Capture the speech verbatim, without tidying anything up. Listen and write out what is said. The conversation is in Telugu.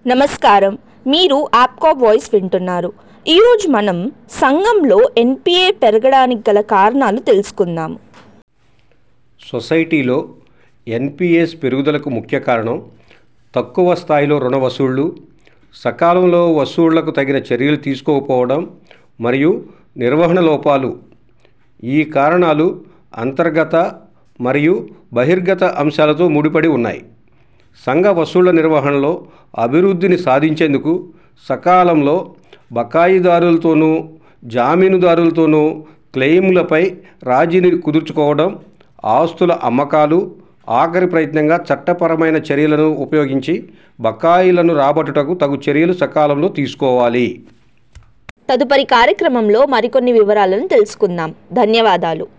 నమస్కారం, మీరు ఆప్కో వాయిస్ వింటున్నారు. ఈరోజు మనం సంఘంలో ఎన్పిఏ పెరగడానికి గల కారణాలు తెలుసుకుందాము. సొసైటీలో ఎన్పిఎస్ పెరుగుదలకు ముఖ్య కారణం తక్కువ స్థాయిలో రుణ వసూళ్లు, సకాలంలో వసూళ్లకు తగిన చర్యలు తీసుకోకపోవడం మరియు నిర్వహణ లోపాలు. ఈ కారణాలు అంతర్గత మరియు బహిర్గత అంశాలతో ముడిపడి ఉన్నాయి. సంఘ వసూళ్ల నిర్వహణలో అభివృద్ధిని సాధించేందుకు సకాలంలో బకాయిదారులతోనూ జామీనుదారులతోనూ క్లెయిమ్లపై రాజీని కుదుర్చుకోవడం, ఆస్తుల అమ్మకాలు, ఆఖరి ప్రయత్నంగా చట్టపరమైన చర్యలను ఉపయోగించి బకాయిలను రాబట్టుటకు తగు చర్యలు సకాలంలో తీసుకోవాలి. తదుపరి కార్యక్రమంలో మరికొన్ని వివరాలను తెలుసుకుందాం. ధన్యవాదాలు.